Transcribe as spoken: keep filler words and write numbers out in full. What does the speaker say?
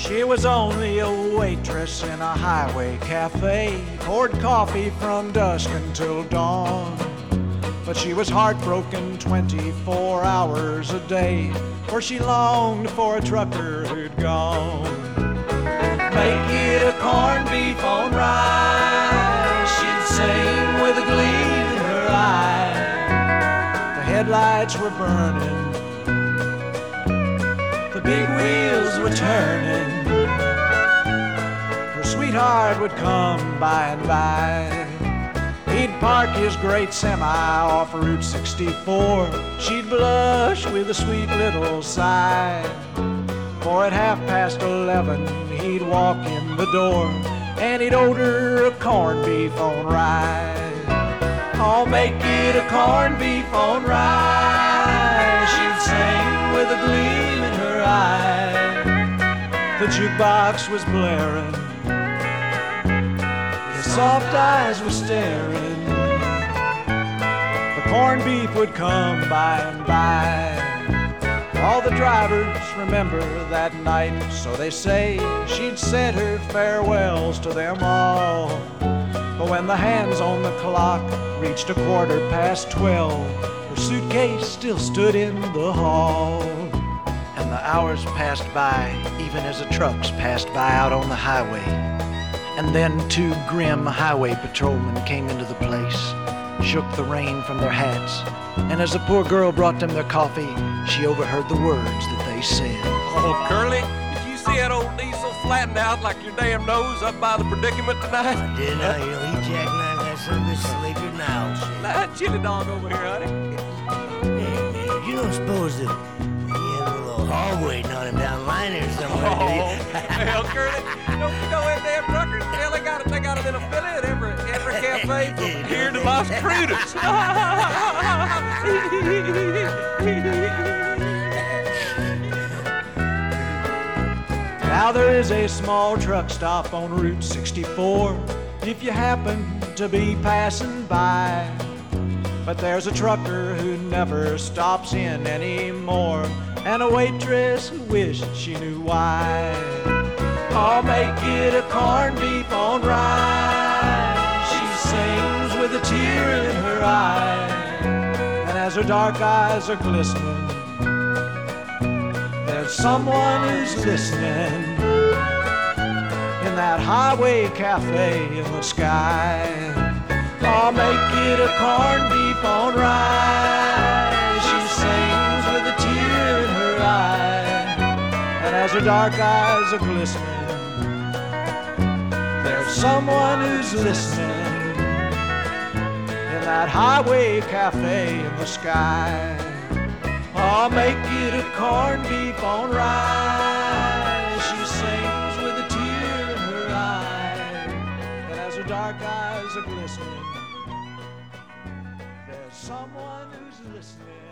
She was only a waitress in a highway cafe, poured coffee from dusk until dawn. But she was heartbroken twenty-four hours a day, for she longed for a trucker who'd gone. Make it a corned beef on rye, she'd sing with a gleam in her eye. The headlights were burning, the big wheels were turning. Her sweetheart would come by and by. He'd park his great semi off Route sixty-four. She'd blush with a sweet little sigh. For at half past eleven he'd walk in the door, and he'd order a corned beef on rye. Oh, make it a corned beef on rye, she'd sing with a gleam in her eye. The jukebox was blaring, his soft eyes were staring. The corned beef would come by and by. All the drivers remember that night, so they say she'd said her farewells to them all. But when the hands on the clock reached a quarter past twelve, her suitcase still stood in the hall. And the hours passed by, even as the trucks passed by out on the highway. And then two grim highway patrolmen came into the place, shook the rain from their hats, and as the poor girl brought them their coffee, she overheard the words that they said. Oh, Curly, did you see that old diesel flattened out like your damn nose up by the predicament tonight? I did, uh, you know, he jackknifed that son of a sleeper now. Shit. That chili dog over here, honey. Hey, man, you don't suppose that he has a little hog waiting on him down line or somewhere, do you? Oh, hell, Curly, don't you know them damn truckers? Hell, they got it, they got it in a Philly at every, every cafe from here to Las Crudas. Now there is a small truck stop on Route sixty-four, if you happen to be passing by. But there's a trucker who never stops in anymore, and a waitress who wished she knew why. I'll make it a corned beef on rye, she sings with a tear in her eye. And as her dark eyes are glistening, there's someone who's listening in that highway cafe in the sky. I'll make it a corned beef on rye, she sings with a tear in her eye. And as her dark eyes are glistening, there's someone who's listening in that highway cafe in the sky. I'll make it a corned beef on rye, she sings with a tear in her eye. And as her dark eyes are glistening, there's someone who's listening.